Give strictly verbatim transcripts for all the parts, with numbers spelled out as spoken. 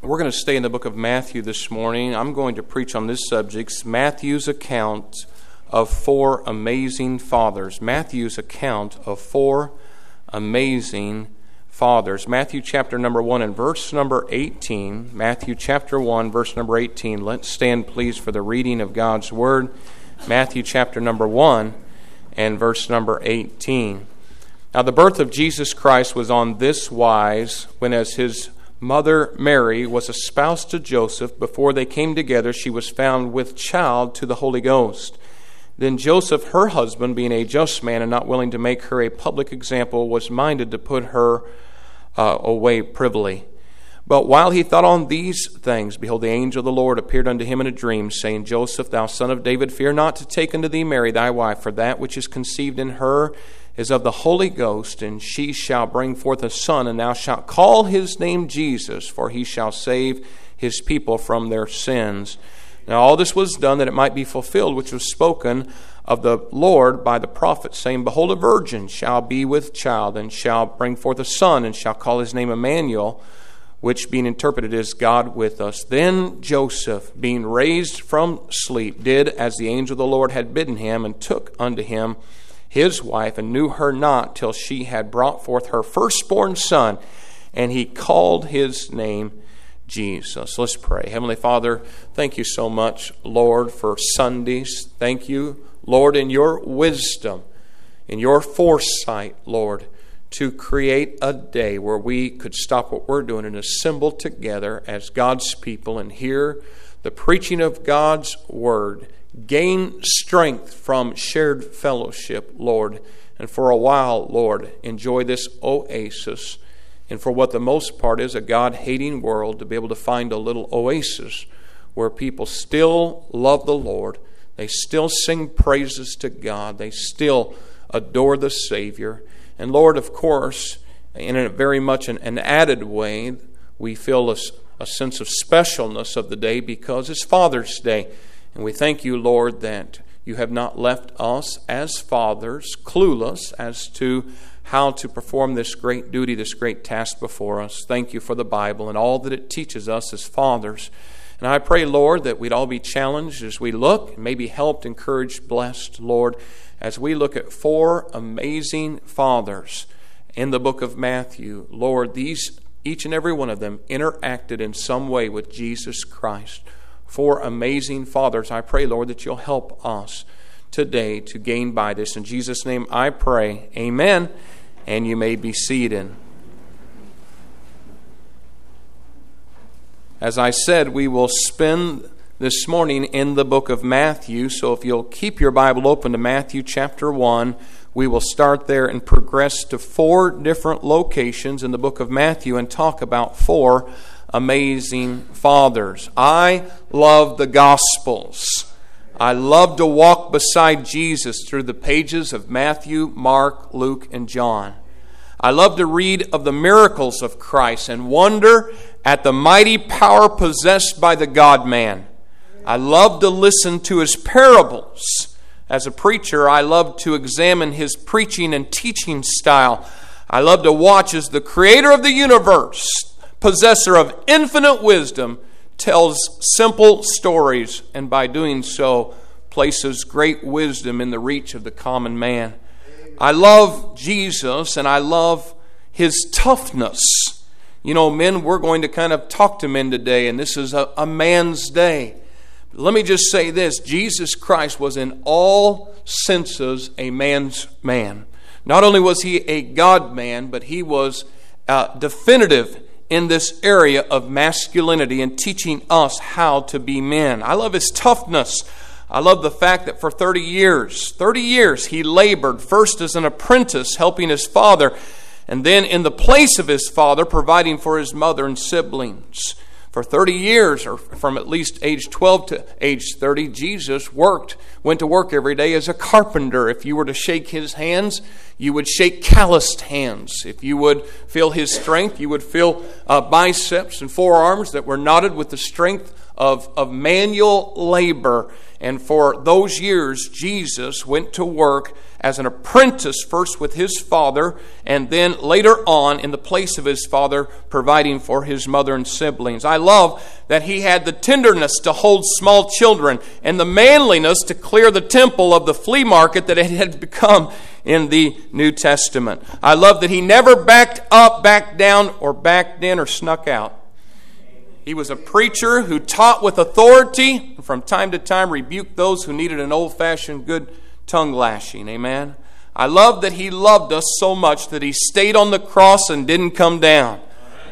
We're going to stay in the book of Matthew this morning. I'm going to preach on this subject, Matthew's account of four amazing fathers. Matthew's account of four amazing fathers. Matthew chapter number one and verse number eighteen. Matthew chapter one, verse number eighteen. Let's stand, please, for the reading of God's Word. Matthew chapter number one and verse number eighteen. Now the birth of Jesus Christ was on this wise, when as his mother Mary was espoused to Joseph, before they came together, she was found with child to the Holy Ghost. Then Joseph, her husband, being a just man and not willing to make her a public example, was minded to put her uh, away privily. But while he thought on these things, behold, the angel of the Lord appeared unto him in a dream, saying, Joseph, thou son of David, fear not to take unto thee Mary thy wife, for that which is conceived in her is of the Holy Ghost, and she shall bring forth a son, and thou shalt call his name Jesus, for he shall save his people from their sins. Now all this was done that it might be fulfilled, which was spoken of the Lord by the prophet, saying, Behold, a virgin shall be with child, and shall bring forth a son, and shall call his name Emmanuel, which being interpreted is God with us. Then Joseph, being raised from sleep, did as the angel of the Lord had bidden him, and took unto him his wife, and knew her not till she had brought forth her firstborn son, and he called his name Jesus. Let's pray. Heavenly Father, thank you so much, Lord, for Sundays. Thank you, Lord, in your wisdom, in your foresight, Lord, to create a day where we could stop what we're doing and assemble together as God's people and hear the preaching of God's Word, gain strength from shared fellowship, Lord, and for a while, Lord, enjoy this oasis, and for what the most part is a God-hating world, to be able to find a little oasis where people still love the Lord, they still sing praises to God, they still adore the Savior. And Lord, of course, in a very much an, an added way, we feel a, a sense of specialness of the day because it's Father's Day. And we thank you, Lord, that you have not left us as fathers clueless as to how to perform this great duty, this great task before us. Thank you for the Bible and all that it teaches us as fathers. And I pray, Lord, that we'd all be challenged as we look, and maybe helped, encouraged, blessed, Lord, as we look at four amazing fathers in the book of Matthew. Lord, these, each and every one of them, interacted in some way with Jesus Christ. Four amazing fathers. I pray, Lord, that you'll help us today to gain by this. In Jesus' name I pray. Amen. And you may be seated. As I said, we will spend this morning in the book of Matthew. So if you'll keep your Bible open to Matthew chapter one, we will start there and progress to four different locations in the book of Matthew and talk about four amazing fathers. I love the Gospels. I love to walk beside Jesus through the pages of Matthew, Mark, Luke, and John. I love to read of the miracles of Christ and wonder at the mighty power possessed by the God-man. I love to listen to his parables. As a preacher, I love to examine his preaching and teaching style. I love to watch as the creator of the universe, possessor of infinite wisdom, tells simple stories, and by doing so, places great wisdom in the reach of the common man. I love Jesus, and I love his toughness. You know, men, we're going to kind of talk to men today, and this is a, a man's day. But let me just say this. Jesus Christ was in all senses a man's man. Not only was he a God-man, but he was uh, definitive in this area of masculinity and teaching us how to be men. I love his toughness. I love the fact that for thirty years, thirty years he labored, first as an apprentice helping his father, and then in the place of his father providing for his mother and siblings. For thirty years, or from at least age twelve to age thirty, Jesus worked, went to work every day as a carpenter. If you were to shake his hands, you would shake calloused hands. If you would feel his strength, you would feel uh, biceps and forearms that were knotted with the strength of, of manual labor. And for those years, Jesus went to work as an apprentice, first with his father, and then later on in the place of his father, providing for his mother and siblings. I love that he had the tenderness to hold small children and the manliness to clear the temple of the flea market that it had become in the New Testament. I love that he never backed up, backed down, or backed in or snuck out. He was a preacher who taught with authority, and from time to time rebuked those who needed an old-fashioned good tongue lashing. Amen. I love that he loved us so much that he stayed on the cross and didn't come down.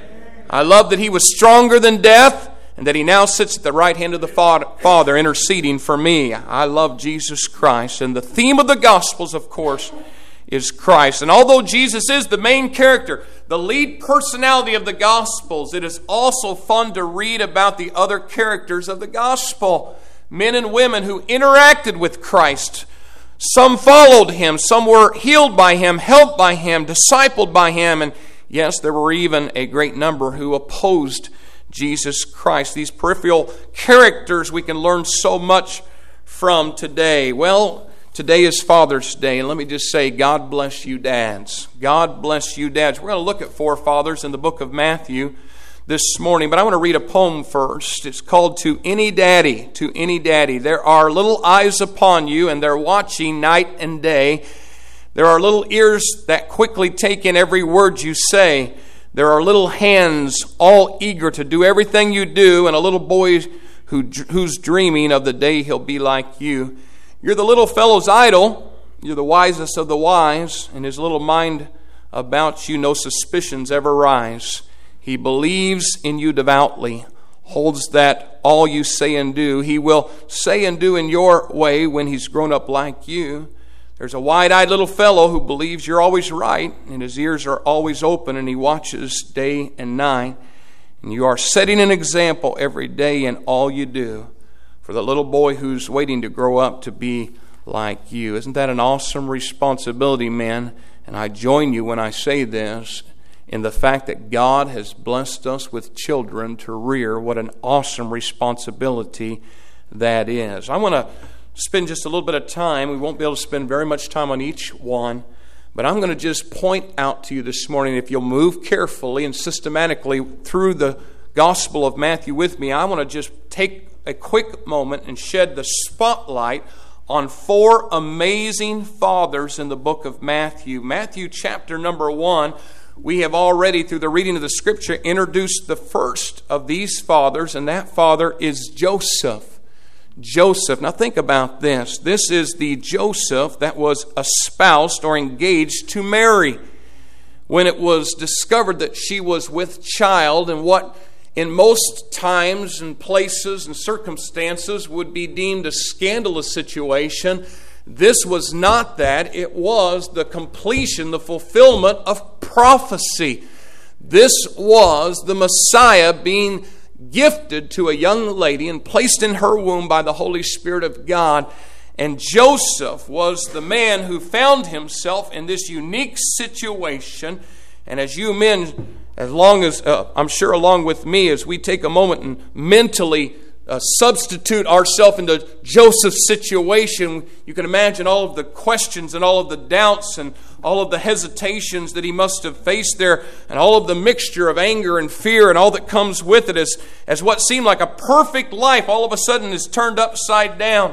I love that he was stronger than death, and that he now sits at the right hand of the Father interceding for me. I love Jesus Christ. And the theme of the Gospels, of course, is Christ. And although Jesus is the main character, the lead personality of the Gospels, it is also fun to read about the other characters of the Gospel. Men and women who interacted with Christ. Some followed him. Some were healed by him, helped by him, discipled by him. And yes, there were even a great number who opposed Jesus Christ. These peripheral characters we can learn so much from today. Well, today is Father's Day, and let me just say, God bless you dads. God bless you dads. We're going to look at four fathers in the book of Matthew this morning, but I want to read a poem first. It's called To Any Daddy, To Any Daddy. There are little eyes upon you, and they're watching night and day. There are little ears that quickly take in every word you say. There are little hands all eager to do everything you do, and a little boy who who's dreaming of the day he'll be like you. You're the little fellow's idol. You're the wisest of the wise. In his little mind about you, no suspicions ever rise. He believes in you devoutly, holds that all you say and do. He will say and do in your way when he's grown up like you. There's a wide-eyed little fellow who believes you're always right, and his ears are always open, and he watches day and night. And you are setting an example every day in all you do for the little boy who's waiting to grow up to be like you. Isn't that an awesome responsibility, men? And I join you when I say this in the fact that God has blessed us with children to rear. What an awesome responsibility that is. I want to spend just a little bit of time. We won't be able to spend very much time on each one, but I'm going to just point out to you this morning, if you'll move carefully and systematically through the Gospel of Matthew with me, I want to just take a quick moment and shed the spotlight on four amazing fathers in the book of Matthew. Matthew chapter number one, we have already, through the reading of the Scripture, introduced the first of these fathers, and that father is Joseph. Joseph. Now think about this. This is the Joseph that was espoused or engaged to Mary when it was discovered that she was with child, and what in most times and places and circumstances would be deemed a scandalous situation. This was not that. It was the completion, the fulfillment of prophecy. This was the Messiah being gifted to a young lady and placed in her womb by the Holy Spirit of God. And Joseph was the man who found himself in this unique situation. And as you men, as long as, uh, I'm sure along with me, as we take a moment and mentally uh, substitute ourselves into Joseph's situation, you can imagine all of the questions and all of the doubts and all of the hesitations that he must have faced there, and all of the mixture of anger and fear and all that comes with it, as, as what seemed like a perfect life all of a sudden is turned upside down.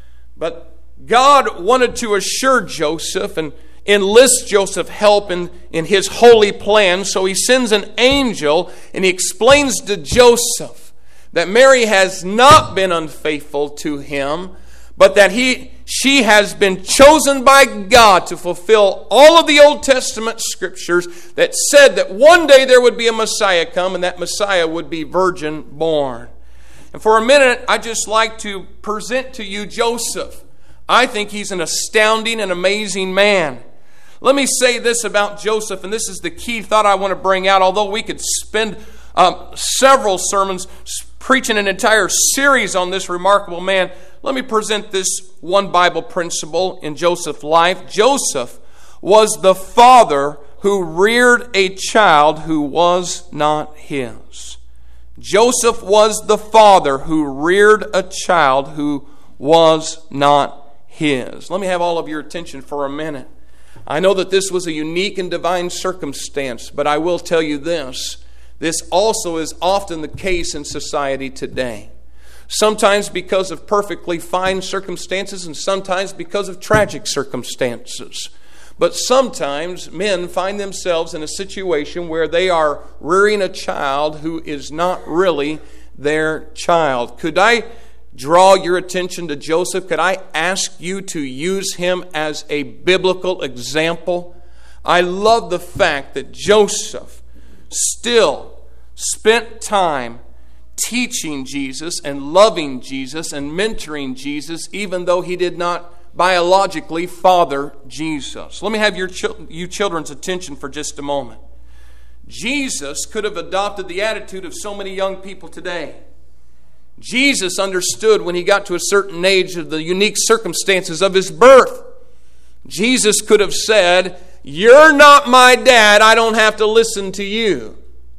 But God wanted to assure Joseph and enlist Joseph help in, in his holy plan, so he sends an angel and he explains to Joseph that Mary has not been unfaithful to him, but that he she has been chosen by God to fulfill all of the Old Testament scriptures that said that one day there would be a Messiah come, and that Messiah would be virgin born. And for a minute, I just like to present to you Joseph. I think he's an astounding and amazing man. Let me say this about Joseph, and this is the key thought I want to bring out, although we could spend um, several sermons preaching an entire series on this remarkable man. Let me present this one Bible principle in Joseph's life. Joseph was the father who reared a child who was not his. Joseph was the father who reared a child who was not his. Let me have all of your attention for a minute. I know that this was a unique and divine circumstance, but I will tell you this. This also is often the case in society today. Sometimes because of perfectly fine circumstances and sometimes because of tragic circumstances. But sometimes men find themselves in a situation where they are rearing a child who is not really their child. Could I draw your attention to Joseph? Could I ask you to use him as a biblical example? I love the fact that Joseph still spent time teaching Jesus and loving Jesus and mentoring Jesus, even though he did not biologically father Jesus. Let me have your ch- you children's attention for just a moment. Jesus could have adopted the attitude of so many young people today. Jesus understood when he got to a certain age of the unique circumstances of his birth. Jesus could have said, "You're not my dad, I don't have to listen to you."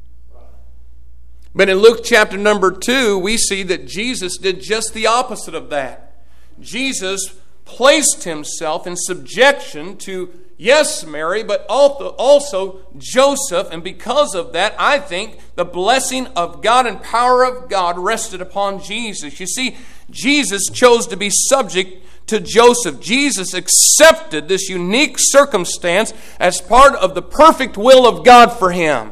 But in Luke chapter number two, we see that Jesus did just the opposite of that. Jesus placed himself in subjection to, yes, Mary, but also Joseph. And because of that, I think the blessing of God and power of God rested upon Jesus. You see, Jesus chose to be subject to Joseph. Jesus accepted this unique circumstance as part of the perfect will of God for him.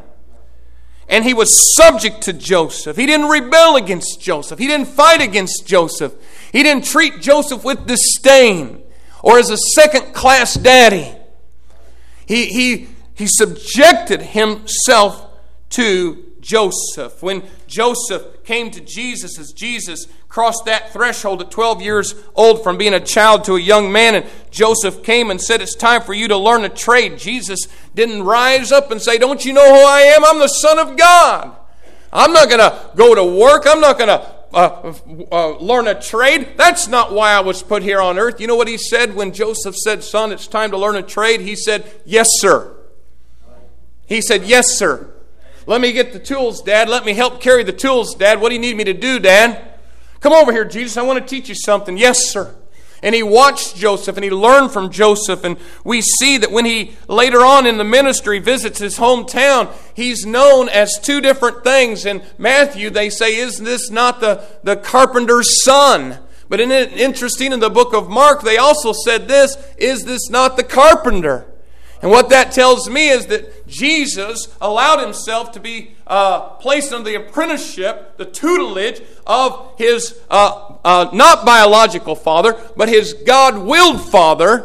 And he was subject to Joseph. He didn't rebel against Joseph. He didn't fight against Joseph. He didn't treat Joseph with disdain or as a second-class daddy. He, he, he subjected himself to Joseph. When Joseph came to Jesus, as Jesus crossed that threshold at twelve years old from being a child to a young man, and Joseph came and said, "It's time for you to learn a trade," Jesus didn't rise up and say, "Don't you know who I am? I'm the Son of God. I'm not going to go to work. I'm not going to uh, uh, learn a trade. That's not why I was put here on earth." You know what he said when Joseph said, "Son, it's time to learn a trade"? He said, "Yes, sir." He said, "Yes, sir. Let me get the tools, Dad. Let me help carry the tools, Dad. What do you need me to do, Dad? Come over here, Jesus. I want to teach you something." "Yes, sir." And he watched Joseph and he learned from Joseph. And we see that when he later on in the ministry visits his hometown, he's known as two different things. In Matthew, they say, "Is this not the, the carpenter's son?" But in it, interesting, in the book of Mark, they also said this, "Is this not the carpenter?" And what that tells me is that Jesus allowed himself to be uh, placed under the apprenticeship, the tutelage of his uh, uh, not biological father, but his God-willed father,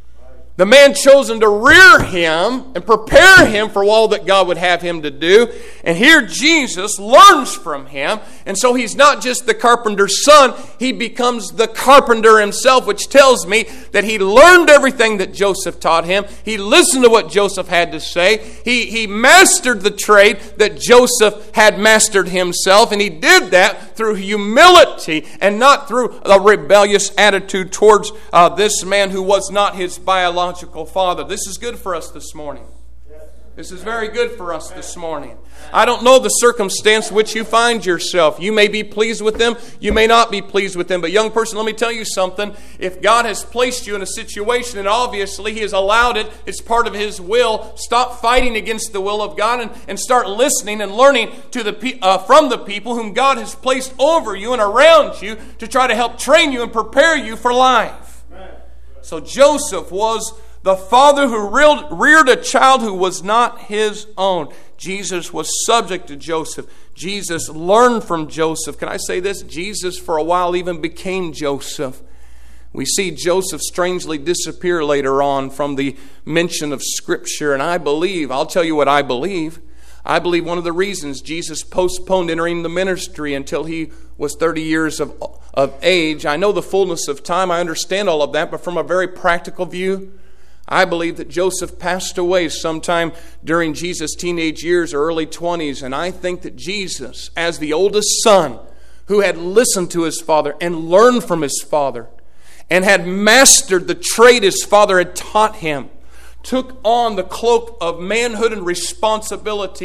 the man chosen to rear him and prepare him for all that God would have him to do. And here Jesus learns from him. And so he's not just the carpenter's son, he becomes the carpenter himself, which tells me that he learned everything that Joseph taught him. He listened to what Joseph had to say. He, he mastered the trade that Joseph had mastered himself. And he did that through humility and not through a rebellious attitude towards uh, this man who was not his biological father. This is good for us this morning. This is very good for us this morning. I don't know the circumstance in which you find yourself. You may be pleased with them. You may not be pleased with them. But young person, let me tell you something. If God has placed you in a situation, and obviously He has allowed it, it's part of His will, stop fighting against the will of God and, and start listening and learning to the uh, from the people whom God has placed over you and around you to try to help train you and prepare you for life. So Joseph was the father who reared a child who was not his own. Jesus was subject to Joseph. Jesus learned from Joseph. Can I say this? Jesus for a while even became Joseph. We see Joseph strangely disappear later on from the mention of Scripture. And I believe, I'll tell you what I believe. I believe one of the reasons Jesus postponed entering the ministry until he was thirty years of, of age. I know the fullness of time. I understand all of that. But from a very practical view, I believe that Joseph passed away sometime during Jesus' teenage years or early twenties. And I think that Jesus, as the oldest son who had listened to his father and learned from his father and had mastered the trade his father had taught him, took on the cloak of manhood and responsibility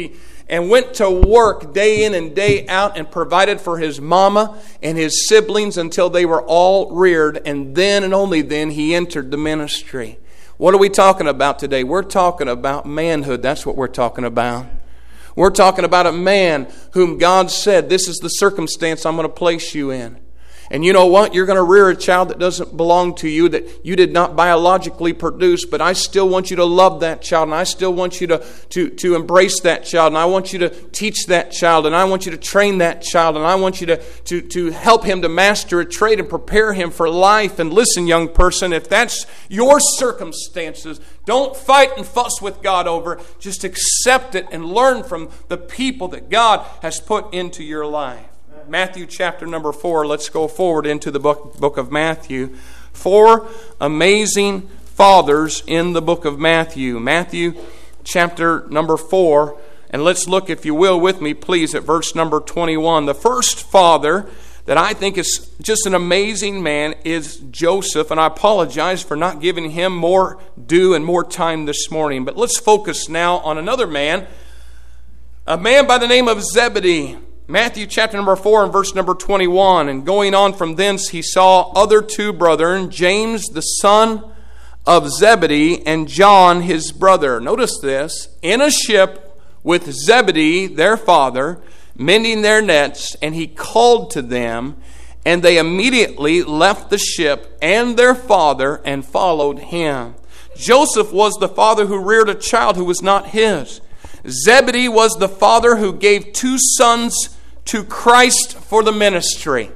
and went to work day in and day out and provided for his mama and his siblings until they were all reared. And then and only then he entered the ministry. What are we talking about today? We're talking about manhood. That's what we're talking about. We're talking about a man whom God said, this is the circumstance I'm going to place you in. And you know what? You're going to rear a child that doesn't belong to you, that you did not biologically produce, but I still want you to love that child, and I still want you to, to, to embrace that child, and I want you to teach that child, and I want you to train that child, and I want you to, to, to help him to master a trade and prepare him for life. And listen, young person, if that's your circumstances, don't fight and fuss with God over it. Just accept it and learn from the people that God has put into your life. Matthew chapter number four. Let's go forward into the book, book of Matthew. Four amazing fathers in the book of Matthew. Matthew chapter number four. And let's look, if you will, with me, please, at verse number twenty-one. The first father that I think is just an amazing man is Joseph. And I apologize for not giving him more due and more time this morning. But let's focus now on another man. A man by the name of Zebedee. Matthew chapter number four and verse number twenty-one. And going on from thence he saw other two brethren, James the son of Zebedee and John his brother. Notice this. In a ship with Zebedee their father, mending their nets, and he called to them, and they immediately left the ship and their father and followed him. Joseph was the father who reared a child who was not his. Zebedee was the father who gave two sons to Christ for the ministry.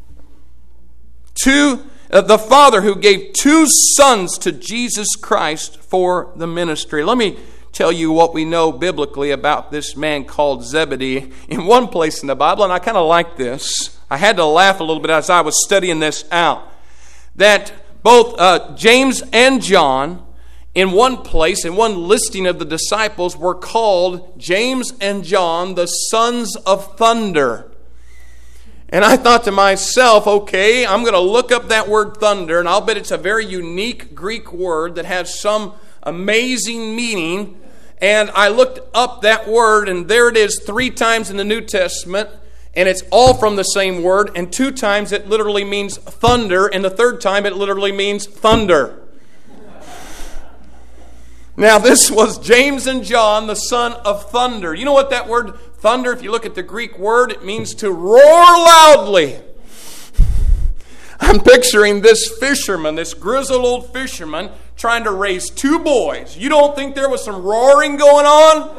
Two, uh, the father who gave two sons to Jesus Christ for the ministry. Let me tell you what we know biblically about this man called Zebedee in one place in the Bible, and I kind of like this. I had to laugh a little bit as I was studying this out. That both uh, James and John, in one place, in one listing of the disciples, were called James and John, the sons of thunder. And I thought to myself, okay, I'm going to look up that word thunder, and I'll bet it's a very unique Greek word that has some amazing meaning. And I looked up that word, and there it is three times in the New Testament, and it's all from the same word, and two times it literally means thunder, and the third time it literally means thunder. Now, this was James and John, the son of thunder. You know what that word thunder, if you look at the Greek word, it means to roar loudly. I'm picturing this fisherman, this grizzled old fisherman, trying to raise two boys. You don't think there was some roaring going on?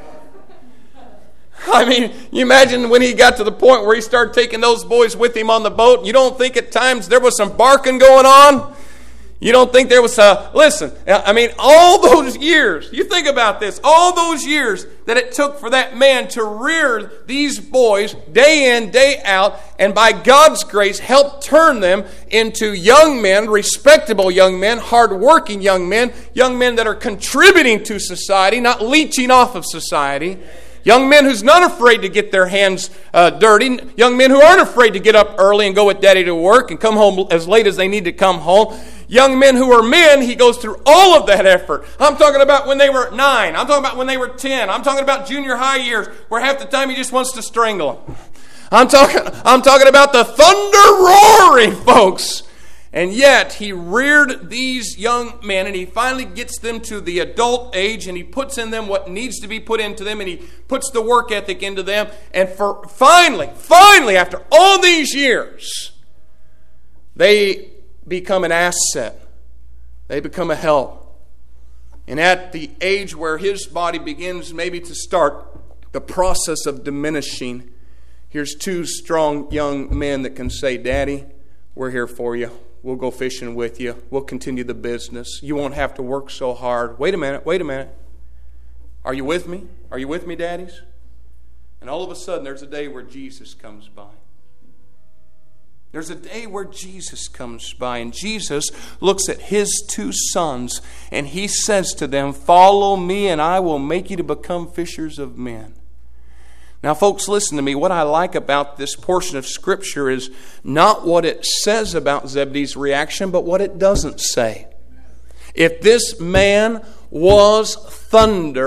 I mean, you imagine when he got to the point where he started taking those boys with him on the boat. You don't think at times there was some barking going on? You don't think there was a, listen, I mean, all those years, you think about this, all those years that it took for that man to rear these boys day in, day out, and by God's grace help turn them into young men, respectable young men, hardworking young men, young men that are contributing to society, not leeching off of society. Young men who's not afraid to get their hands uh, dirty. Young men who aren't afraid to get up early and go with daddy to work and come home as late as they need to come home. Young men who are men, he goes through all of that effort. I'm talking about when they were nine. I'm talking about when they were ten. I'm talking about junior high years where half the time he just wants to strangle them. I'm talking, I'm talking about the thunder roaring, folks. And yet, he reared these young men, and he finally gets them to the adult age, and he puts in them what needs to be put into them, and he puts the work ethic into them. And for finally, finally, after all these years, they become an asset. They become a help. And at the age where his body begins maybe to start the process of diminishing, here's two strong young men that can say, Daddy, we're here for you. We'll go fishing with you. We'll continue the business. You won't have to work so hard. Wait a minute, wait a minute. Are you with me? Are you with me, daddies? And all of a sudden, there's a day where Jesus comes by. There's a day where Jesus comes by, and Jesus looks at his two sons, and he says to them, follow me, and I will make you to become fishers of men. Now, folks, listen to me. What I like about this portion of Scripture is not what it says about Zebedee's reaction, but what it doesn't say. If this man was thunder,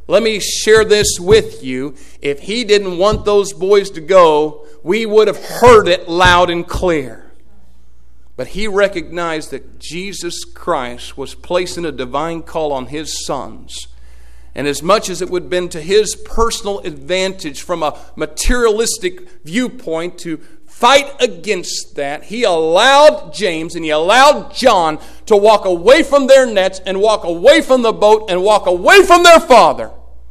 let me share this with you. If he didn't want those boys to go, we would have heard it loud and clear. But he recognized that Jesus Christ was placing a divine call on his sons. And as much as it would have been to his personal advantage from a materialistic viewpoint to fight against that, he allowed James and he allowed John to walk away from their nets and walk away from the boat and walk away from their father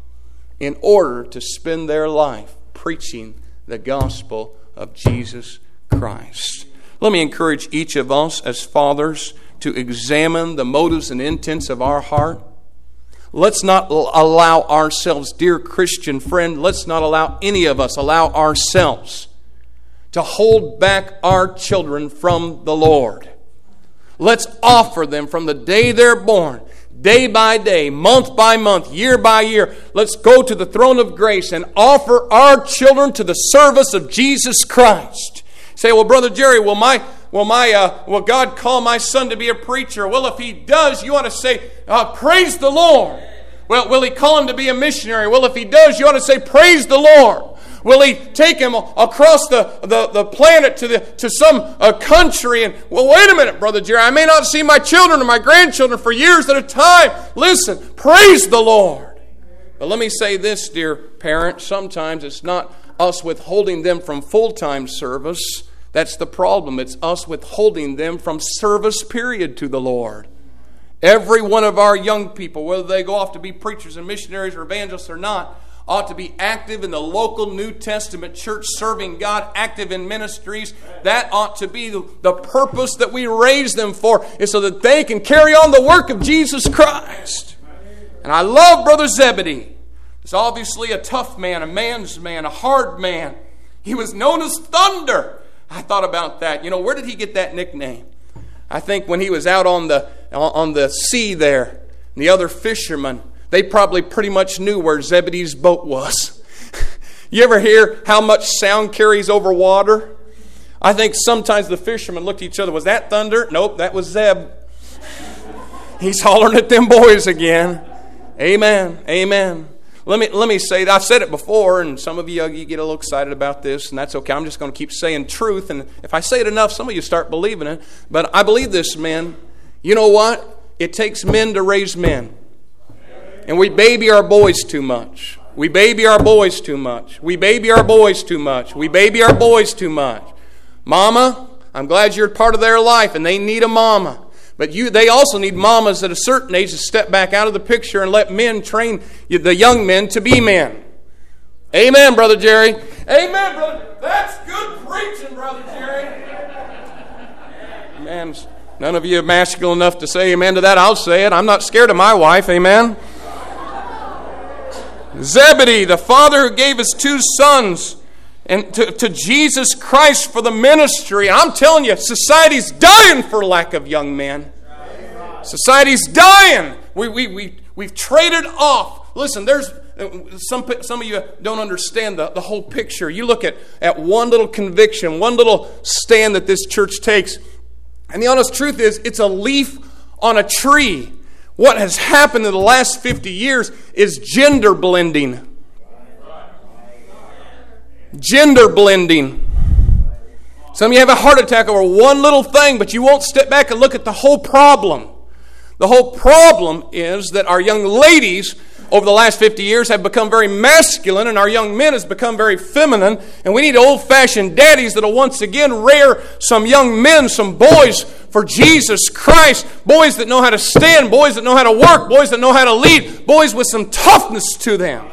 in order to spend their life preaching the gospel of Jesus Christ. Let me encourage each of us as fathers to examine the motives and intents of our heart. Let's not allow ourselves, dear Christian friend, let's not allow any of us allow ourselves to hold back our children from the Lord. Let's offer them from the day they're born, day by day, month by month, year by year. Let's go to the throne of grace and offer our children to the service of Jesus Christ. Say, well, Brother Jerry, will my will my uh, will God call my son to be a preacher? Well, if he does, you ought to say, uh, praise the Lord. Well, will he call him to be a missionary? Well, if he does, you ought to say, praise the Lord. Will he take him across the, the, the planet to the to some uh, country? And, well, wait a minute, Brother Jerry. I may not see my children or my grandchildren for years at a time. Listen, praise the Lord. But let me say this, dear parents. Sometimes it's not us withholding them from full-time service. That's the problem. It's us withholding them from service, period, to the Lord. Every one of our young people, whether they go off to be preachers and missionaries or evangelists or not, ought to be active in the local New Testament church, serving God, active in ministries. That ought to be the, the purpose that we raise them for, is so that they can carry on the work of Jesus Christ. And I love Brother Zebedee. He's obviously a tough man, a man's man, a hard man. He was known as Thunder. I thought about that. You know, where did he get that nickname? I think when he was out on the on the sea there, the other fishermen, they probably pretty much knew where Zebedee's boat was. You ever hear how much sound carries over water? I think sometimes the fishermen looked at each other. Was that Thunder? Nope, that was Zeb. He's hollering at them boys again. Amen. Amen. Let me let me say, I've said it before, and some of you, you get a little excited about this, and that's okay. I'm just going to keep saying truth, and if I say it enough, some of you start believing it. But I believe this, men. You know what? It takes men to raise men. And we baby our boys too much. We baby our boys too much. We baby our boys too much. We baby our boys too much. Mama, I'm glad you're part of their life, and they need a mama. But you, they also need mamas at a certain age to step back out of the picture and let men train the young men to be men. Amen, Brother Jerry. Amen, brother. That's good preaching, Brother Jerry. Man, none of you are masculine enough to say amen to that. I'll say it. I'm not scared of my wife. Amen. Zebedee, the father who gave his two sons and to, to Jesus Christ for the ministry. I'm telling you, society's dying for lack of young men. Society's dying. We, we, we, we've traded off. Listen, there's some some of you don't understand the, the whole picture. You look at, at one little conviction, one little stand that this church takes, and the honest truth is, it's a leaf on a tree. What has happened in the last fifty years is gender blending. Gender blending. Some of you have a heart attack over one little thing, but you won't step back and look at the whole problem. The whole problem is that our young ladies over the last fifty years have become very masculine, and our young men has become very feminine, and we need old-fashioned daddies that will once again rear some young men, some boys for Jesus Christ, boys that know how to stand, boys that know how to work, boys that know how to lead, boys with some toughness to them.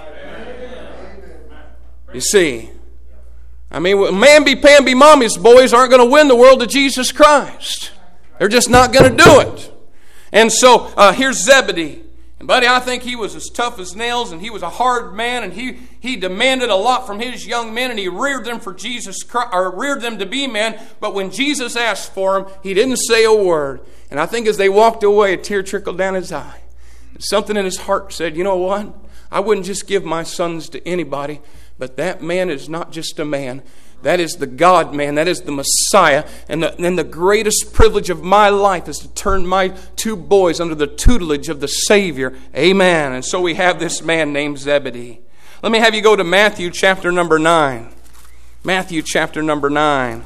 You see, I mean, mamby-pamby mommy's boys aren't going to win the world to Jesus Christ. They're just not going to do it. And so, uh, here's Zebedee. And buddy, I think he was as tough as nails, and he was a hard man, and he, he demanded a lot from his young men, and he reared them for Jesus Christ, or reared them to be men. But when Jesus asked for them, he didn't say a word. And I think as they walked away, a tear trickled down his eye. And something in his heart said, you know what? I wouldn't just give my sons to anybody, but that man is not just a man. That is the God-man. That is the Messiah. And the, and the greatest privilege of my life is to turn my two boys under the tutelage of the Savior. Amen. And so we have this man named Zebedee. Let me have you go to Matthew chapter number nine. Matthew chapter number nine.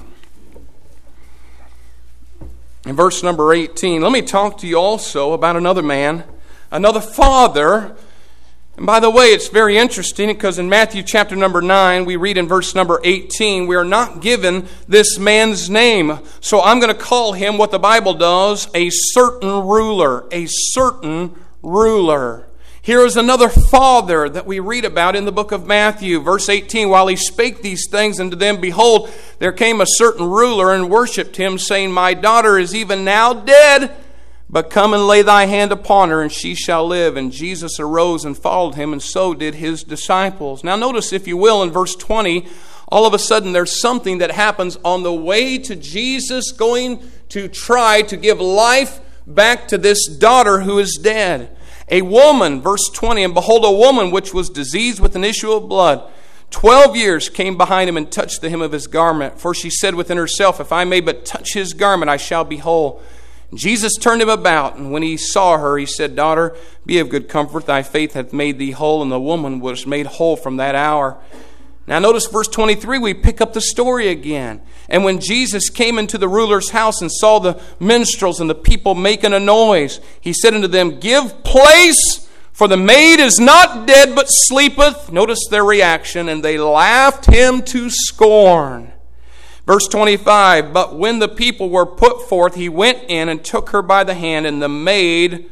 In verse number eighteen. Let me talk to you also about another man, another father. And by the way, it's very interesting because in Matthew chapter number nine, we read in verse number eighteen, we are not given this man's name. So I'm going to call him what the Bible does, a certain ruler. A certain ruler. Here is another father that we read about in the book of Matthew. Verse eighteen, while he spake these things unto them, behold, there came a certain ruler and worshipped him, saying, my daughter is even now dead, but come and lay thy hand upon her, and she shall live. And Jesus arose and followed him, and so did his disciples. Now notice, if you will, in verse twenty, all of a sudden there's something that happens on the way to Jesus going to try to give life back to this daughter who is dead. A woman, verse twenty, and behold, a woman which was diseased with an issue of blood, twelve years came behind him and touched the hem of his garment. For she said within herself, if I may but touch his garment, I shall be whole. Jesus turned him about, and when he saw her, he said, daughter, be of good comfort, thy faith hath made thee whole. And the woman was made whole from that hour. Now notice verse twenty-three, we pick up the story again. And when Jesus came into the ruler's house and saw the minstrels and the people making a noise, he said unto them, give place, for the maid is not dead, but sleepeth. Notice their reaction, and they laughed him to scorn. Verse twenty-five, but when the people were put forth, he went in and took her by the hand, and the maid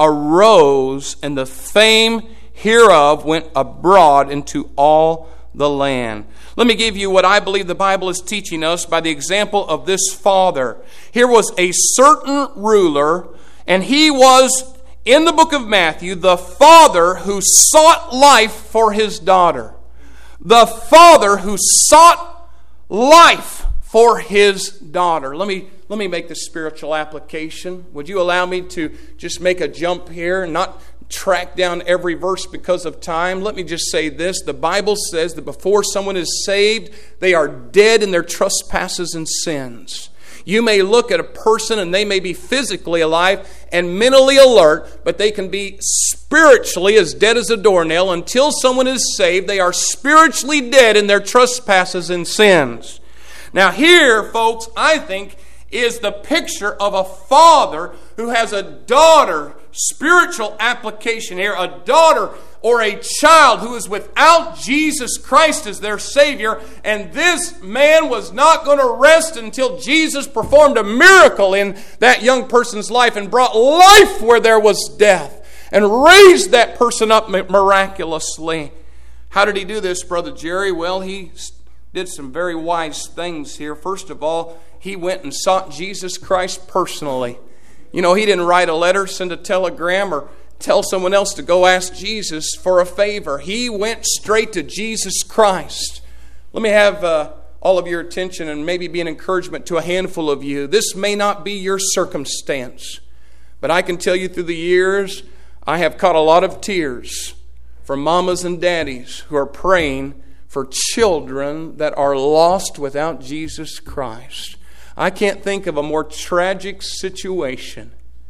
arose, and the fame hereof went abroad into all the land. Let me give you what I believe the Bible is teaching us by the example of this father. Here was a certain ruler, and he was, in the book of Matthew, the father who sought life for his daughter. The father who sought life for his daughter. Let me let me make the spiritual application. Would you allow me to just make a jump here and not track down every verse because of time? Let me just say this. The Bible says that before someone is saved, they are dead in their trespasses and sins. You may look at a person and they may be physically alive and mentally alert, but they can be spiritually as dead as a doornail. Until someone is saved, they are spiritually dead in their trespasses and sins. Now here, folks, I think is the picture of a father who has a daughter, spiritual application here, a daughter or a child who is without Jesus Christ as their Savior, and this man was not going to rest until Jesus performed a miracle in that young person's life and brought life where there was death and raised that person up miraculously. How did he do this, Brother Jerry? Well, he did some very wise things here. First of all, he went and sought Jesus Christ personally. You know, he didn't write a letter, send a telegram, or tell someone else to go ask Jesus for a favor. He went straight to Jesus Christ. Let me have uh, all of your attention and maybe be an encouragement to a handful of you. This may not be your circumstance, but I can tell you through the years, I have caught a lot of tears from mamas and daddies who are praying for children that are lost without Jesus Christ. I can't think of a more tragic situation,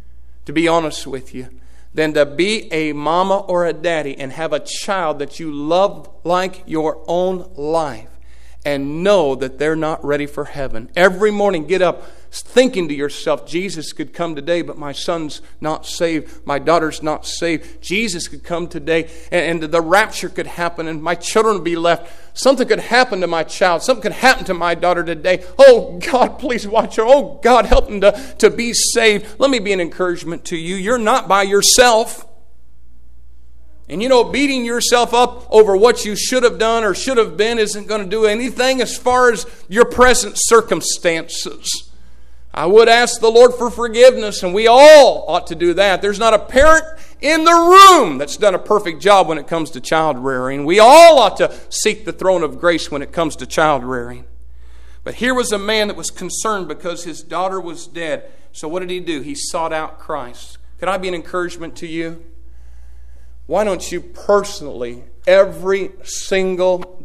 to be honest with you, than to be a mama or a daddy and have a child that you love like your own life and know that they're not ready for heaven. Every morning get up thinking to yourself, Jesus could come today, but my son's not saved. My daughter's not saved. Jesus could come today and, and the rapture could happen and my children would be left. Something could happen to my child. Something could happen to my daughter today. Oh, God, please watch her. Oh, God, help them to, to be saved. Let me be an encouragement to you. You're not by yourself. And you know, beating yourself up over what you should have done or should have been isn't going to do anything as far as your present circumstances. I would ask the Lord for forgiveness, and we all ought to do that. There's not a parent in the room that's done a perfect job when it comes to child rearing. We all ought to seek the throne of grace when it comes to child rearing. But here was a man that was concerned because his daughter was dead. So what did he do? He sought out Christ. Could I be an encouragement to you? Why don't you personally, every single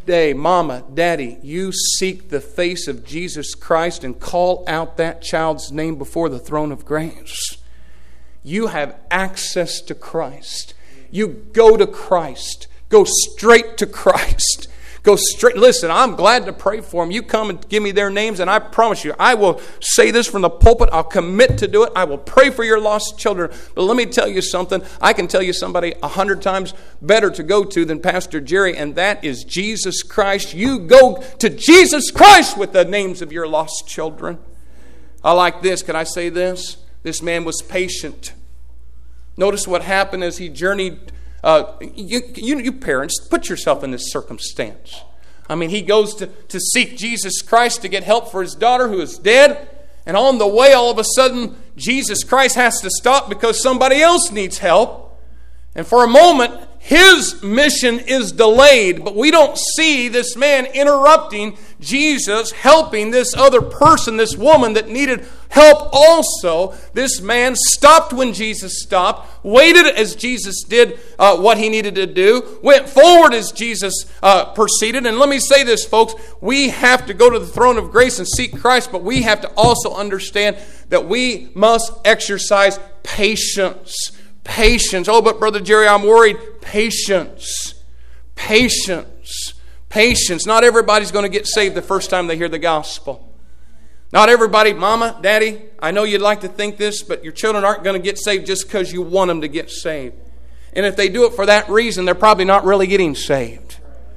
day, Mama, Daddy, you seek the face of Jesus Christ and call out that child's name before the throne of grace. You have access to Christ. You go to Christ. Go straight to Christ. Go straight. Listen, I'm glad to pray for them. You come and give me their names, and I promise you, I will say this from the pulpit. I'll commit to do it. I will pray for your lost children. But let me tell you something. I can tell you somebody a hundred times better to go to than Pastor Jerry, and that is Jesus Christ. You go to Jesus Christ with the names of your lost children. I like this. Can I say this? This man was patient. Notice what happened as he journeyed. Uh, you, you, you parents, put yourself in this circumstance. I mean, he goes to, to seek Jesus Christ to get help for his daughter who is dead. And on the way, all of a sudden, Jesus Christ has to stop because somebody else needs help. And for a moment, his mission is delayed. But we don't see this man interrupting Jesus, helping this other person, this woman that needed help also. This man stopped when Jesus stopped, waited as Jesus did uh, what he needed to do, went forward as Jesus uh, proceeded. And let me say this, folks, we have to go to the throne of grace and seek Christ, but we have to also understand that we must exercise patience. Patience. Oh, but Brother Jerry, I'm worried. Patience. Patience. Patience. Not everybody's going to get saved the first time they hear the gospel. Not everybody, Mama, Daddy, I know you'd like to think this, but your children aren't going to get saved just because you want them to get saved. And if they do it for that reason, they're probably not really getting saved.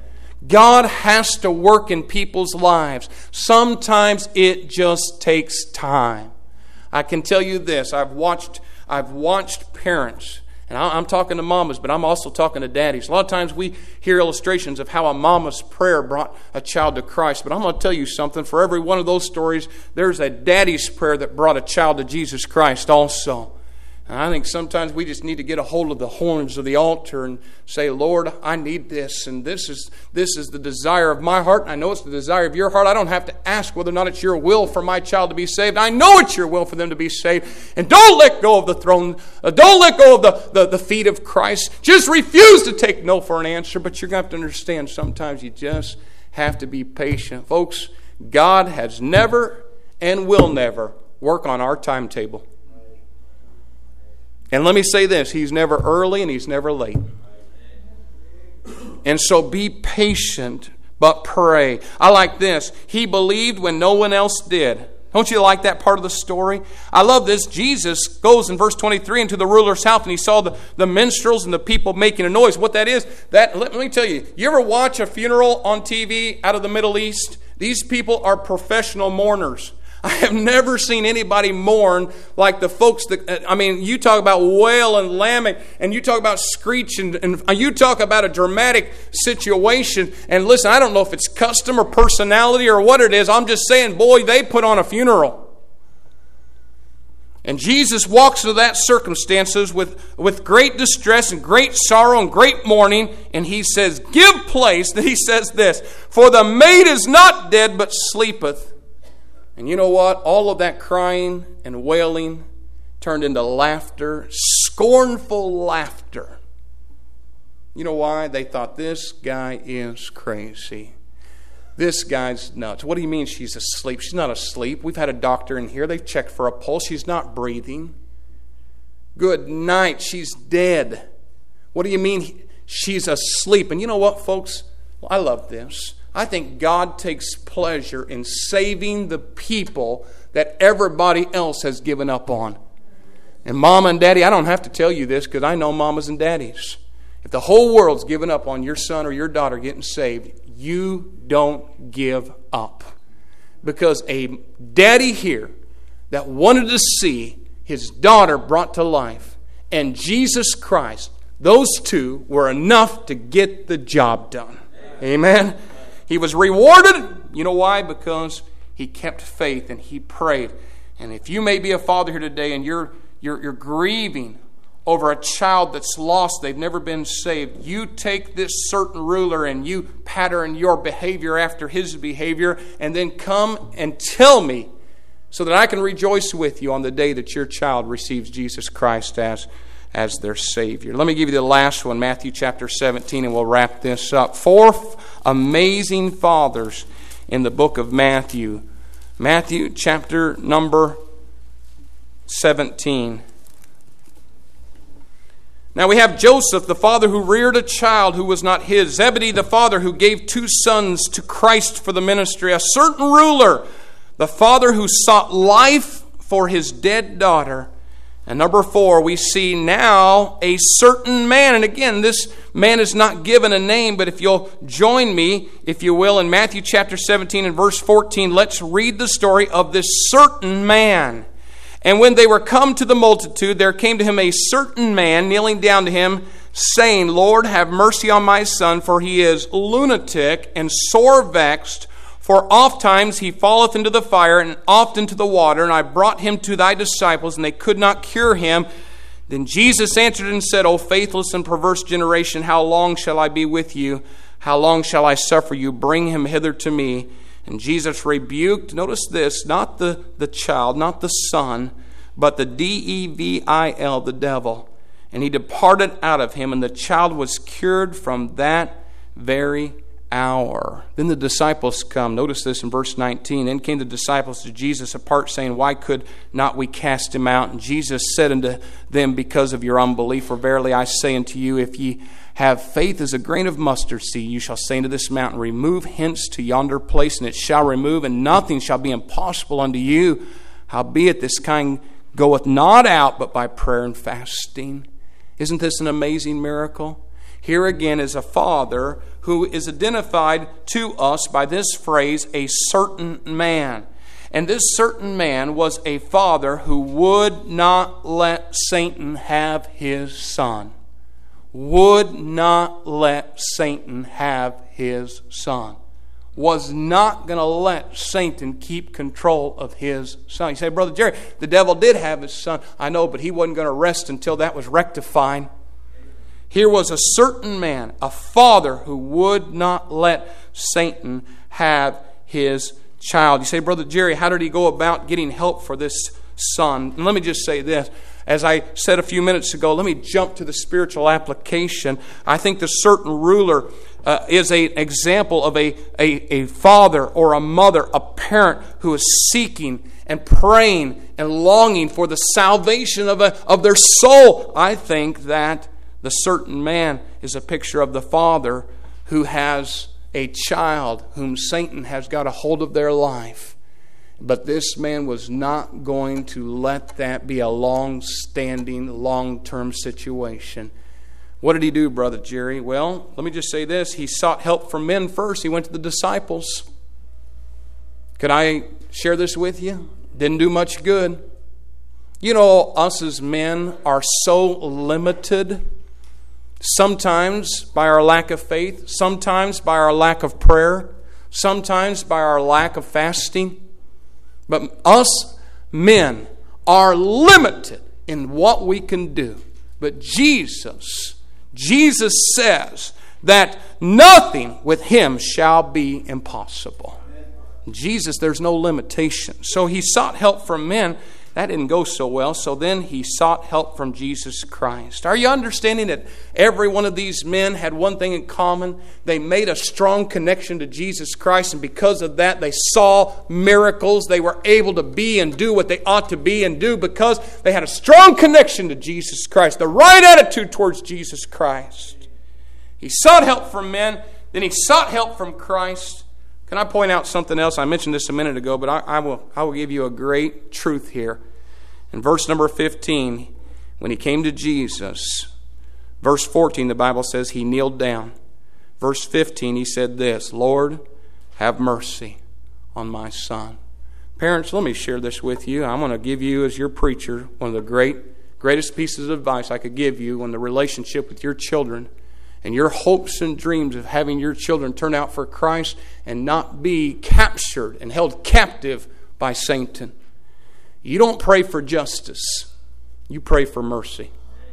God has to work in people's lives. Sometimes it just takes time. I can tell you this. I've watched, I've watched parents, and I'm talking to mamas, but I'm also talking to daddies. A lot of times we hear illustrations of how a mama's prayer brought a child to Christ. But I'm going to tell you something. For every one of those stories, there's a daddy's prayer that brought a child to Jesus Christ also. And I think sometimes we just need to get a hold of the horns of the altar and say, Lord, I need this. And this is this is the desire of my heart. And I know it's the desire of your heart. I don't have to ask whether or not it's your will for my child to be saved. I know it's your will for them to be saved. And don't let go of the throne. Uh, don't let go of the, the, the feet of Christ. Just refuse to take no for an answer. But you're going to have to understand sometimes you just have to be patient. Folks, God has never and will never work on our timetable. And let me say this, He's never early and He's never late. And so be patient, but pray. I like this. He believed when no one else did. Don't you like that part of the story? I love this. Jesus goes in verse twenty-three into the ruler's house and he saw the, the minstrels and the people making a noise. What that is, that let me tell you, you ever watch a funeral on T V out of the Middle East? These people are professional mourners. I have never seen anybody mourn like the folks that, I mean, you talk about wail and lament, and you talk about screech, and, and you talk about a dramatic situation. And listen, I don't know if it's custom or personality or what it is. I'm just saying, boy, they put on a funeral. And Jesus walks into that circumstances with, with great distress and great sorrow and great mourning. And he says, give place. Then he says this, for the maid is not dead, but sleepeth. And you know what? All of that crying and wailing turned into laughter, scornful laughter. You know why? They thought, this guy is crazy. This guy's nuts. What do you mean she's asleep? She's not asleep. We've had a doctor in here. They've checked for a pulse. She's not breathing. Good night. She's dead. What do you mean she's asleep? And you know what, folks? Well, I love this. I think God takes pleasure in saving the people that everybody else has given up on. And Mama and Daddy, I don't have to tell you this because I know mamas and daddies. If the whole world's given up on your son or your daughter getting saved, you don't give up. Because a daddy here that wanted to see his daughter brought to life and Jesus Christ, those two were enough to get the job done. Amen. He was rewarded. You know why? Because he kept faith and he prayed. And if you may be a father here today and you're you're, you're grieving over a child that's lost, they've never been saved, you take this certain ruler and you pattern your behavior after his behavior and then come and tell me so that I can rejoice with you on the day that your child receives Jesus Christ as as their Savior. Let me give you the last one, Matthew chapter seventeen, and we'll wrap this up. Four amazing fathers in the book of Matthew. Matthew chapter number seventeen. Now we have Joseph, the father who reared a child who was not his. Zebedee, the father who gave two sons to Christ for the ministry. A certain ruler, the father who sought life for his dead daughter. And number four, we see now a certain man. And again, this man is not given a name, but if you'll join me, if you will, in Matthew chapter seventeen and verse fourteen, let's read the story of this certain man. And when they were come to the multitude, there came to him a certain man, kneeling down to him, saying, Lord, have mercy on my son, for he is lunatic and sore vexed. For oft times he falleth into the fire, and oft into the water. And I brought him to thy disciples, and they could not cure him. Then Jesus answered and said, O faithless and perverse generation, how long shall I be with you? How long shall I suffer you? Bring him hither to me. And Jesus rebuked, notice this, not the, the child, not the son, but the D E V I L, the devil. And he departed out of him, and the child was cured from that very hour. Then the disciples come. Notice this in verse nineteen. Then came the disciples to Jesus apart, saying, Why could not we cast him out? And Jesus said unto them, Because of your unbelief. For verily I say unto you, if ye have faith as a grain of mustard seed, you shall say unto this mountain, Remove hence to yonder place, and it shall remove, and nothing shall be impossible unto you. Howbeit this kind goeth not out but by prayer and fasting. Isn't this an amazing miracle? Here again is a father who is identified to us by this phrase, a certain man. And this certain man was a father who would not let Satan have his son. Would not let Satan have his son. Was not going to let Satan keep control of his son. You say, Brother Jerry, the devil did have his son. I know, but he wasn't going to rest until that was rectified. Here was a certain man, a father who would not let Satan have his child. You say, Brother Jerry, how did he go about getting help for this son? And let me just say this. As I said a few minutes ago, let me jump to the spiritual application. I think the certain ruler uh, is an example of a, a, a father or a mother, a parent who is seeking and praying and longing for the salvation of, a, of their soul. I think that the certain man is a picture of the father who has a child whom Satan has got a hold of their life. But this man was not going to let that be a long-standing, long-term situation. What did he do, Brother Jerry? Well, let me just say this. He sought help from men first. He went to the disciples. Could I share this with you? Didn't do much good. You know, us as men are so limited. Sometimes by our lack of faith. Sometimes by our lack of prayer. Sometimes by our lack of fasting. But us men are limited in what we can do. But Jesus, Jesus says that nothing with Him shall be impossible. Jesus, there's no limitation. So He sought help from men. That didn't go so well. So then He sought help from Jesus Christ. Are you understanding that every one of these men had one thing in common? They made a strong connection to Jesus Christ. And because of that, they saw miracles. They were able to be and do what they ought to be and do because they had a strong connection to Jesus Christ. The right attitude towards Jesus Christ. He sought help from men. Then He sought help from Christ. Can I point out something else? I mentioned this a minute ago, but I, I will I will give you a great truth here. In verse number fifteen, when he came to Jesus, verse fourteen, the Bible says he kneeled down. Verse fifteen, he said this, Lord, have mercy on my son. Parents, let me share this with you. I'm going to give you, as your preacher, one of the great, greatest pieces of advice I could give you on the relationship with your children and your hopes and dreams of having your children turn out for Christ and not be captured and held captive by Satan. You don't pray for justice. You pray for mercy.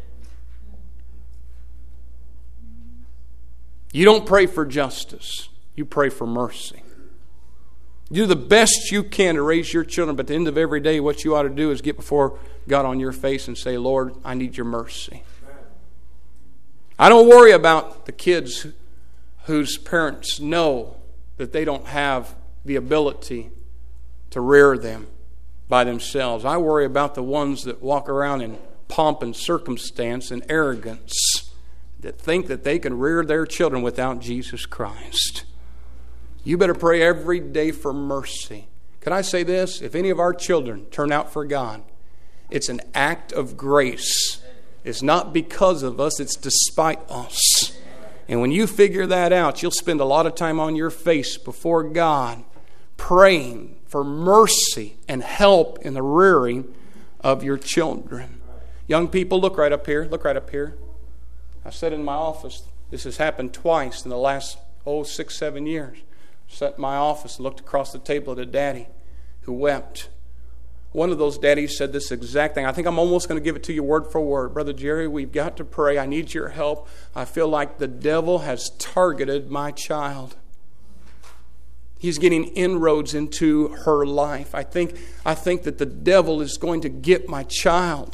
You don't pray for justice. You pray for mercy. You do the best you can to raise your children, but at the end of every day, what you ought to do is get before God on your face and say, Lord, I need your mercy. I don't worry about the kids whose parents know that they don't have the ability to rear them by themselves. I worry about the ones that walk around in pomp and circumstance and arrogance, that think that they can rear their children without Jesus Christ. You better pray every day for mercy. Can I say this? If any of our children turn out for God, it's an act of grace. It's not because of us, it's despite us. And when you figure that out, you'll spend a lot of time on your face before God praying for mercy and help in the rearing of your children. Young people, look right up here. Look right up here. I sat in my office. This has happened twice in the last, oh, six, seven years. Sat in my office and looked across the table at a daddy who wept. One of those daddies said this exact thing. I think I'm almost going to give it to you word for word. Brother Jerry, we've got to pray. I need your help. I feel like the devil has targeted my child. He's getting inroads into her life. I think, I think that the devil is going to get my child.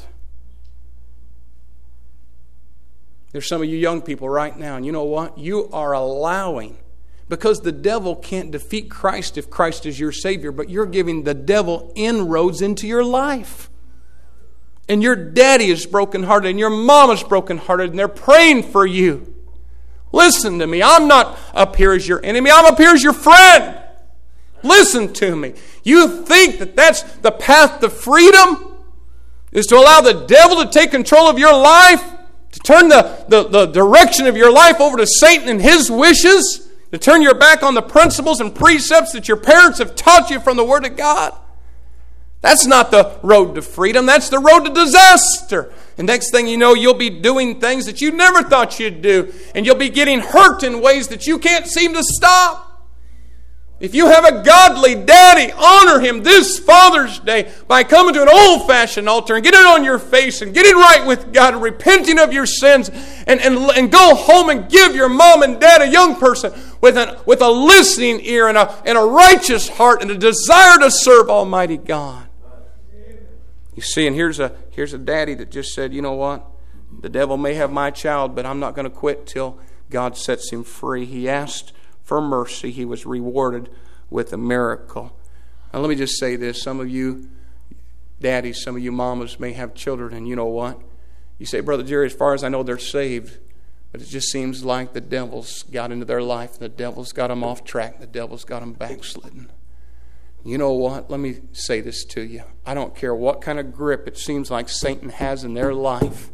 There's some of you young people right now, and you know what? You are allowing, because the devil can't defeat Christ if Christ is your Savior, but you're giving the devil inroads into your life. And your daddy is brokenhearted, and your mom is brokenhearted, and they're praying for you. Listen to me. I'm not up here as your enemy. I'm up here as your friend. Listen to me. You think that that's the path to freedom? Is to allow the devil to take control of your life? To turn the, the, the direction of your life over to Satan and his wishes? To turn your back on the principles and precepts that your parents have taught you from the Word of God? That's not the road to freedom. That's the road to disaster. And next thing you know, you'll be doing things that you never thought you'd do. And you'll be getting hurt in ways that you can't seem to stop. If you have a godly daddy, honor him this Father's Day by coming to an old-fashioned altar and getting on your face and getting right with God and repenting of your sins, and, and, and go home and give your mom and dad, a young person, with, an, with a listening ear and a, and a righteous heart and a desire to serve Almighty God. You see, and here's a, here's a daddy that just said, you know what? The devil may have my child, but I'm not going to quit till God sets him free. He asked for mercy. He was rewarded with a miracle. Now let me just say this. Some of you daddies, some of you mamas may have children, and you know what? You say, Brother Jerry, as far as I know, they're saved. But it just seems like the devil's got into their life, and the devil's got them off track, the devil's got them backslidden. You know what? Let me say this to you. I don't care what kind of grip it seems like Satan has in their life.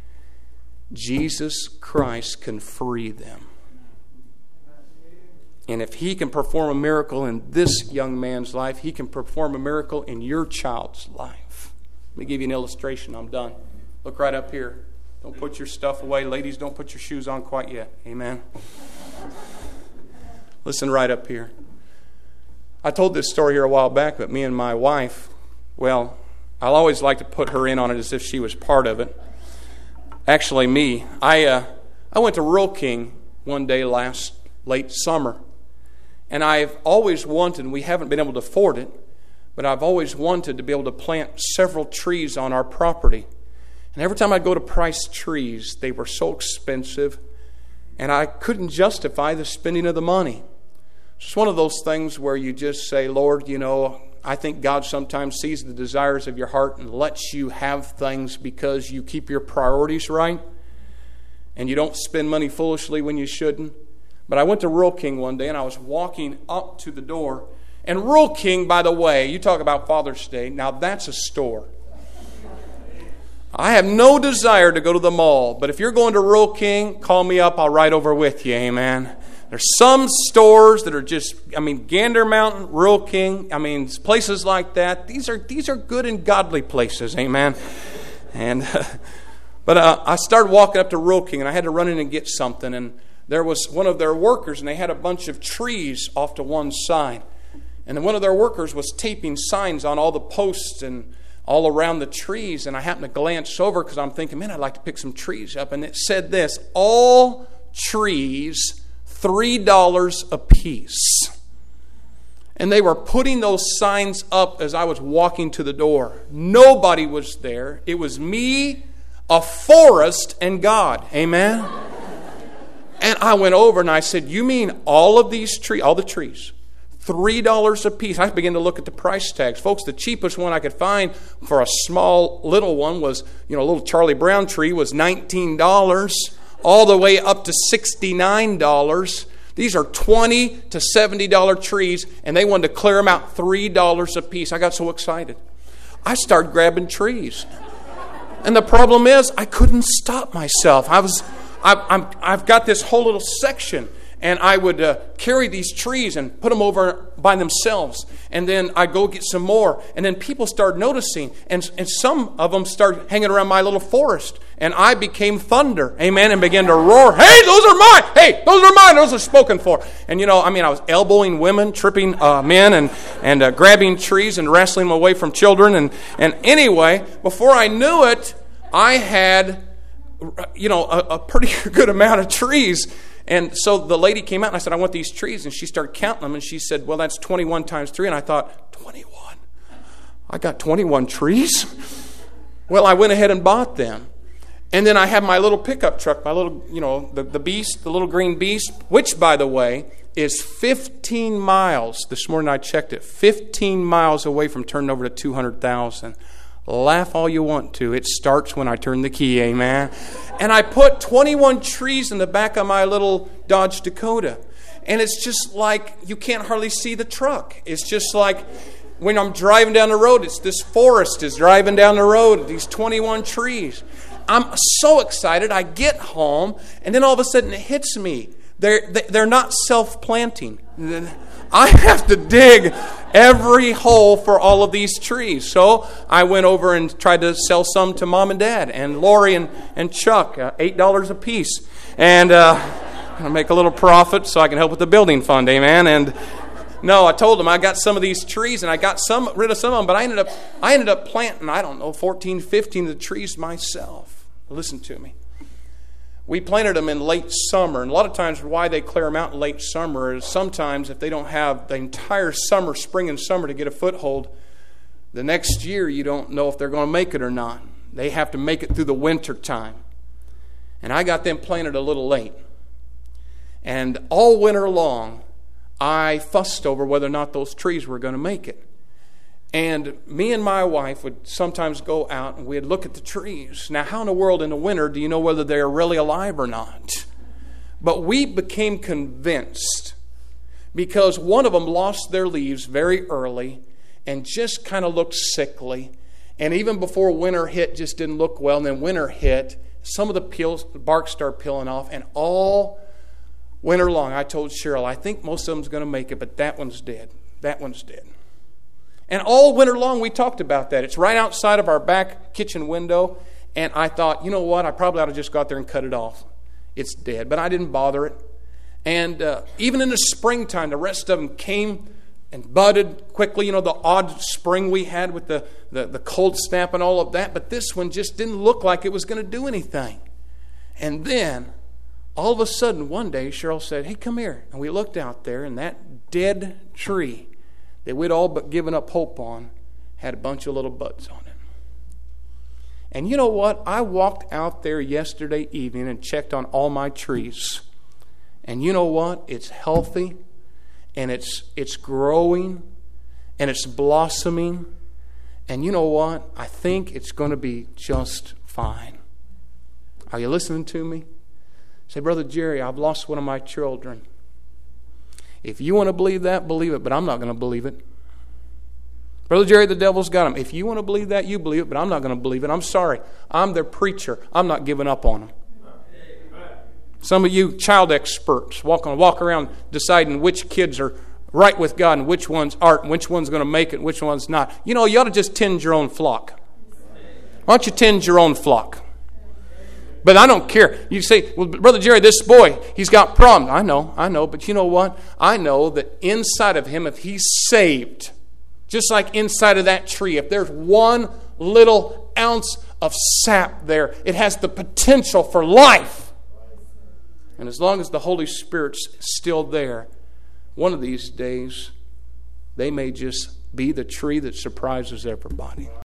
Jesus Christ can free them. And if he can perform a miracle in this young man's life, he can perform a miracle in your child's life. Let me give you an illustration. I'm done. Look right up here. Don't put your stuff away. Ladies, don't put your shoes on quite yet. Amen. Listen right up here. I told this story here a while back, but me and my wife, well, I'll always like to put her in on it as if she was part of it. Actually, me. I uh, I went to Rural King one day last late summer. And I've always wanted, and we haven't been able to afford it, but I've always wanted to be able to plant several trees on our property. And every time I'd go to price trees, they were so expensive, and I couldn't justify the spending of the money. It's one of those things where you just say, Lord, you know, I think God sometimes sees the desires of your heart and lets you have things because you keep your priorities right, and you don't spend money foolishly when you shouldn't. But I went to Rural King one day, and I was walking up to the door. And Rural King, by the way, you talk about Father's Day, now that's a store. I have no desire to go to the mall, but if you're going to Rural King, call me up, I'll ride over with you, amen. There's some stores that are just, I mean, Gander Mountain, Rural King, I mean, places like that. These are these are good and godly places, amen. And uh, But uh, I started walking up to Rural King, and I had to run in and get something, and there was one of their workers, and they had a bunch of trees off to one side. And then one of their workers was taping signs on all the posts and all around the trees. And I happened to glance over because I'm thinking, man, I'd like to pick some trees up. And it said this, all trees, three dollars a piece. And they were putting those signs up as I was walking to the door. Nobody was there. It was me, a forest, and God. Amen? And I went over and I said, you mean all of these trees, all the trees, three dollars a piece? I began to look at the price tags. Folks, the cheapest one I could find for a small little one was, you know, a little Charlie Brown tree was nineteen dollars, all the way up to sixty-nine dollars. These are twenty to seventy dollars trees, and they wanted to clear them out three dollars a piece. I got so excited. I started grabbing trees. And the problem is, I couldn't stop myself. I was, I, I'm, I've got this whole little section, and I would uh, carry these trees and put them over by themselves. And then I'd go get some more. And then people started noticing. And, and some of them started hanging around my little forest. And I became thunder. Amen. And began to roar. Hey, those are mine. Hey, those are mine. Those are spoken for. And, you know, I mean, I was elbowing women, tripping uh, men, and, and uh, grabbing trees and wrestling them away from children. And, and anyway, before I knew it, I had, you know, a, a pretty good amount of trees. And so the lady came out and I said, I want these trees. And she started counting them. And she said, well, that's twenty-one times three. And I thought, twenty-one? I got twenty-one trees? Well, I went ahead and bought them. And then I have my little pickup truck, my little, you know, the, the beast, the little green beast, which, by the way, is fifteen miles. This morning I checked it. fifteen miles away from turning over to two hundred thousand. Laugh all you want to. It starts when I turn the key, amen. And I put twenty-one trees in the back of my little Dodge Dakota. And it's just like you can't hardly see the truck. It's just like when I'm driving down the road, it's this forest is driving down the road, these twenty-one trees. I'm so excited. I get home, and then all of a sudden it hits me. They're, they're not self-planting. I have to dig every hole for all of these trees. So I went over and tried to sell some to Mom and Dad and Lori and, and Chuck, uh, eight dollars a piece. And uh, I'll make a little profit so I can help with the building fund, amen. And no, I told them I got some of these trees and I got some rid of some of them, but I ended up I ended up planting, I don't know, fourteen, fifteen of the trees myself. Listen to me. We planted them in late summer, and a lot of times why they clear them out in late summer is sometimes if they don't have the entire summer, spring and summer to get a foothold, the next year you don't know if they're going to make it or not. They have to make it through the winter time. And I got them planted a little late. And all winter long, I fussed over whether or not those trees were going to make it. And me and my wife would sometimes go out and we'd look at the trees. Now, how in the world in the winter do you know whether they're really alive or not? But we became convinced because one of them lost their leaves very early and just kind of looked sickly. And even before winter hit, just didn't look well. And then winter hit, some of the peels, the bark started peeling off. And all winter long, I told Cheryl, I think most of them's going to make it, but that one's dead. That one's dead. And all winter long, we talked about that. It's right outside of our back kitchen window. And I thought, you know what? I probably ought to just go out there and cut it off. It's dead. But I didn't bother it. And uh, even in the springtime, the rest of them came and budded quickly. You know, the odd spring we had with the, the, the cold snap and all of that. But this one just didn't look like it was going to do anything. And then, all of a sudden, one day, Cheryl said, hey, come here. And we looked out there, and that dead tree that we'd all but given up hope on had a bunch of little buds on it. And you know what? I walked out there yesterday evening and checked on all my trees. And you know what? It's healthy, and it's it's growing, and it's blossoming. And you know what? I think it's going to be just fine. Are you listening to me? Say, Brother Jerry, I've lost one of my children. If you want to believe that, believe it, but I'm not going to believe it. Brother Jerry, the devil's got him. If you want to believe that, you believe it, but I'm not going to believe it. I'm sorry. I'm their preacher. I'm not giving up on them. Some of you child experts walk on, walk around deciding which kids are right with God and which ones aren't, and which one's going to make it and which one's not. You know, you ought to just tend your own flock. Why don't you tend your own flock? But I don't care. You say, well, Brother Jerry, this boy, he's got problems. I know, I know. But you know what? I know that inside of him, if he's saved, just like inside of that tree, if there's one little ounce of sap there, it has the potential for life. And as long as the Holy Spirit's still there, one of these days, they may just be the tree that surprises everybody.